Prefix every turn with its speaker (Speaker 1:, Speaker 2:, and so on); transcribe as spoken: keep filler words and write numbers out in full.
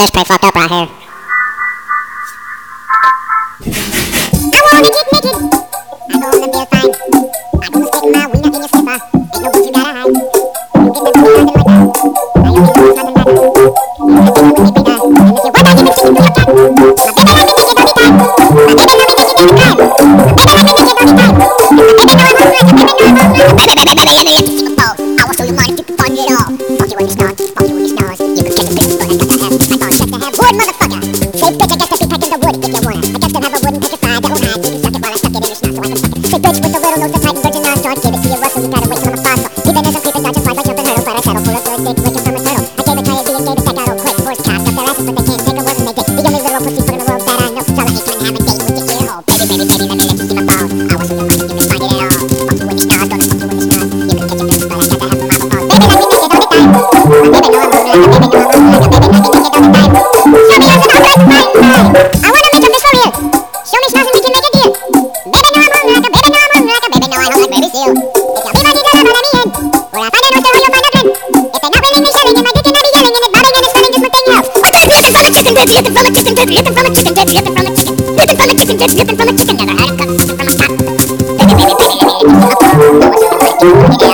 Speaker 1: This pretty fucked up right here. I wanna get naked. I gonna feel fine. I gonna stick my wiener in your slipper. Ain't no good you gotta hide. You get nothing like that. I only know it's nothing like that. You can take it with me, bigger. And if you want, I give it to you through your cat. My baby let me take it all the time. My baby let me take it every time. My baby let me take it all the time. My baby know I'm hungry. My baby know I'm hungry. Baby, baby, baby, let me let you see my phone. I will show you money to fund it all. Fuck you when you start. Fuck you when you stars. You can catch a bitch, but I got to have. I thought sex to have wood, motherfucker. Say bitch, I guess to be packing the wood if you wanna. I guess to have a wooden petrified that won't hide. You can suck it while I suck it in your snot so I can fuck it. Say bitch with the little nose, the tight virgin non-start. Give it to your Russell, you gotta wait till I'm a fossil. Even as I'm creeping, dodging flies like jumping hurdles. But I settle for a good dick, wicked from a turtle. I gave it try it, being gave it back out real quick. Force cops up their asses, but they can't take a word when they dick. The only little pussy foot in the world that I know. So let me come and have a date with your ear hole. Baby, baby, baby, let me let you see my balls. I want you to find it, you can find it at all. Fuck you when you start, gonna fuck you when you start. You can catch a bitch, but I got to have a marble balls. Baby, let me make it all the time. My baby know I'm hungry, my baby know I'm hungry. My baby let me make it all the time. Show me yours and I'll break mine. I wanna make a bitch for real. Show me schnoz and we can make a deal. Baby know I'm hungry, like a baby know I'm hungry, like a baby know I don't like baby seal. If y'all be my nigga, let me in. Where I find an oyster or you'll find a grin. If they're not willingly shelling in my dick and I be yelling and it's bobbing and it's running just one thing else. What's that? Looking from a chicken dick, looking from a chicken dick, looking from a chicken dick, looking from a chicken. Looking from a chicken dick, looking from a chicken. Never had a cock, looking from a cock. Baby, baby, baby, let me let you see my phone. I want you to find it, you can